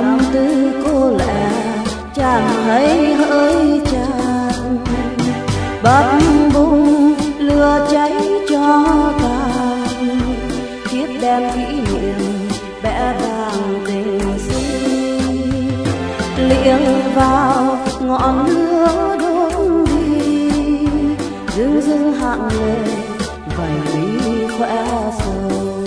tâm tư cô lẻ chàng hay hỡi chàng bập bùng lửa cháy cho tàn chiếc đem kỷ niệm vẽ vàng tình xinh liệng vào ngọn lửa đốt đi dưng dưng hạng lệ vành mi khỏe sầu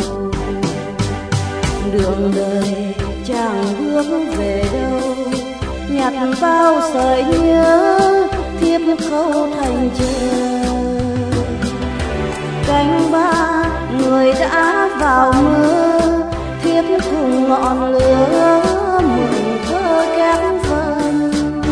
đường đời chàng bước về đâu nhặt bao sợi nhớ thiếp khâu thành chờ cánh ba người đã vào mưa thiếp cùng ngọn lửa mượn thơ kép vân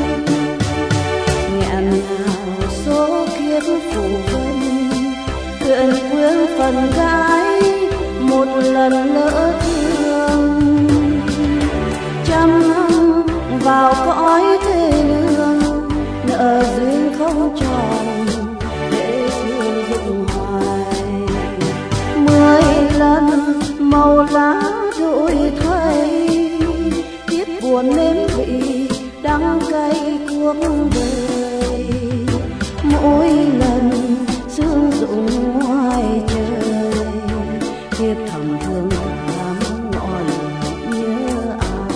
nghẹn ngào số kiếp phụ vân tuyển quyến phần gái một lần lỡ thương trăm năm vào cõi thê lương nợ duyên không tròn để duyên dụng hoài 10 lần màu lá đổi thay tiếp buồn nếm vị đắng cay cuộc đời mỗi lần sương rụng ngoài trời thiếp thầm thương lắm ngọn nhớ ai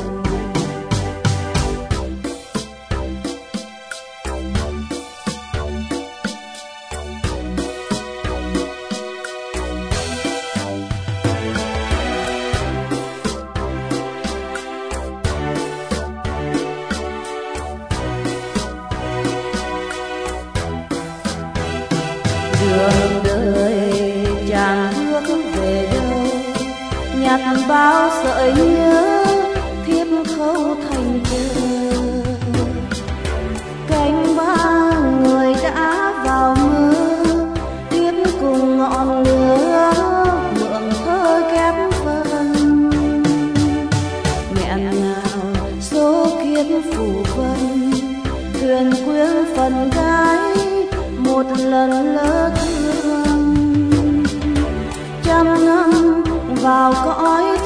đường đời chàng bước về đâu nhặt bao sợi nhớ thiếp khâu thành chờ cánh ba người đã vào mưa tiếp cùng ngọn lửa mượn thơ kép vân nghẹn ngào số kiếp phù vân thuyền quyến phần gái một lần lỡ thương trăm năm vào cõi